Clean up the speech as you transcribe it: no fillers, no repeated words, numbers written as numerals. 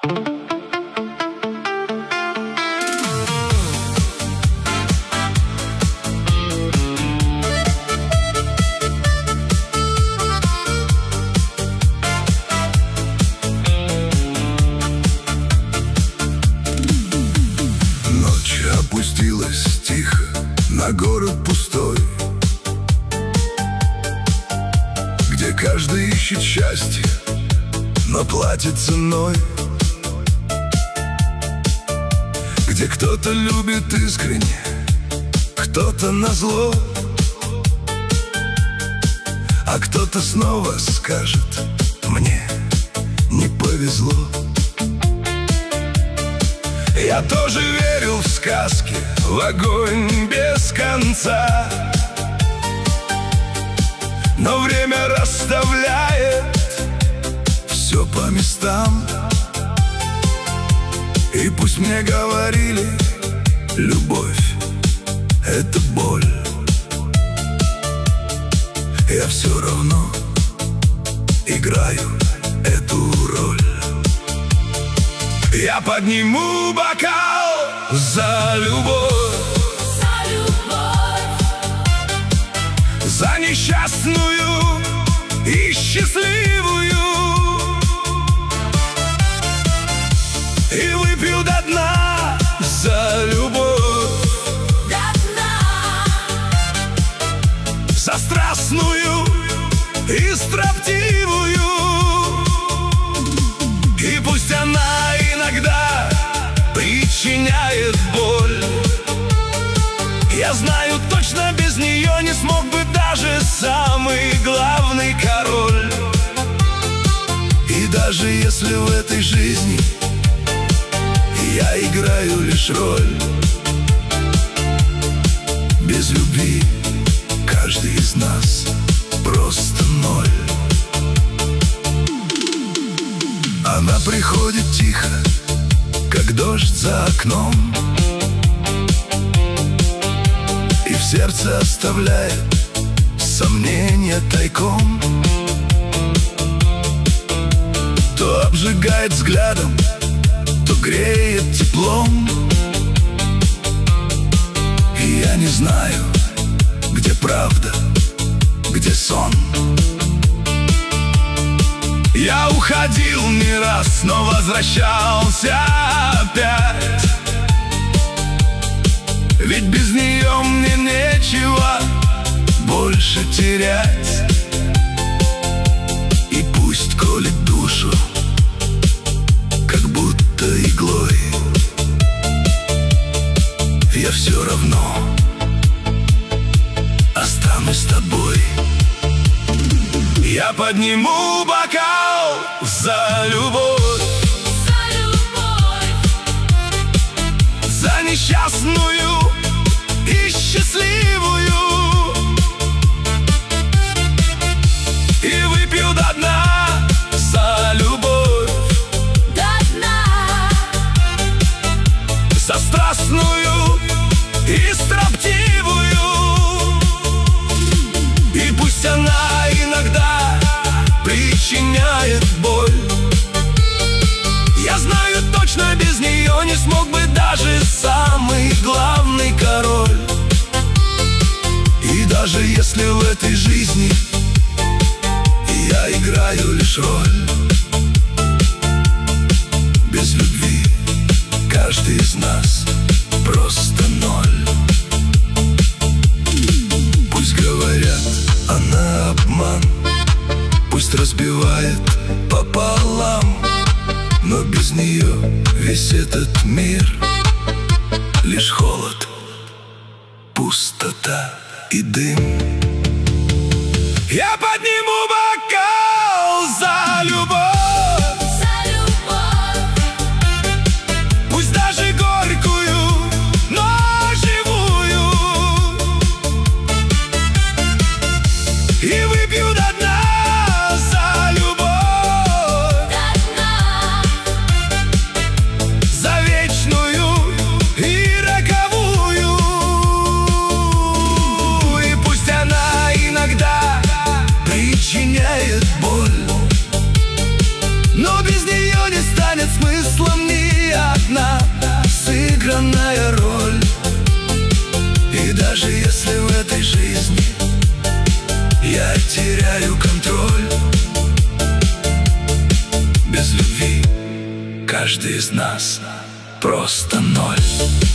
Опустилась тихо на город пустой, где каждый ищет счастье, но платит ценой, где кто-то любит искренне, кто-то назло, а кто-то снова скажет: мне не повезло. Я тоже верил в сказки, в огонь без конца, но время расставляет все по местам. И пусть мне говорили: любовь — это боль, я все равно играю эту роль. Я подниму бокал за любовь, за несчастную и счастливую, и выпью до дна за любовь, за страстную и строптивую. И пусть она иногда причиняет боль, я знаю точно, без нее не смог бы даже самый главный король. И даже если в этой жизни я играю лишь роль, без любви каждый из нас просто ноль. Она приходит тихо, как дождь за окном, и в сердце оставляет сомнения тайком. То обжигает взглядом, то греет теплом, и я не знаю, где правда, где сон. Я уходил не раз, но возвращался опять, ведь без нее мне нечего больше терять. И пусть колет душу, как будто иглой, я все равно останусь с тобой. Я подниму бокал за любовь, за несчастную и счастливую, и выпью до дна за любовь, за страстную и строптивую. И пусть она иногда причиняет боль, я знаю точно, без нее не смог бы даже самый главный король. И даже если в этой жизни я играю лишь роль, без любви каждый из нас просто ноль. Пусть говорят, она обман, пусть разбивает пополам, но без нее весь этот мир лишь холод, пустота и дым. Я подниму бокал за любовь, пусть даже горькую, но живую, и выпью до дна за любовь, за вечную и роковую. И пусть она иногда причиняет боль, теряю контроль. Без любви каждый из нас просто ноль.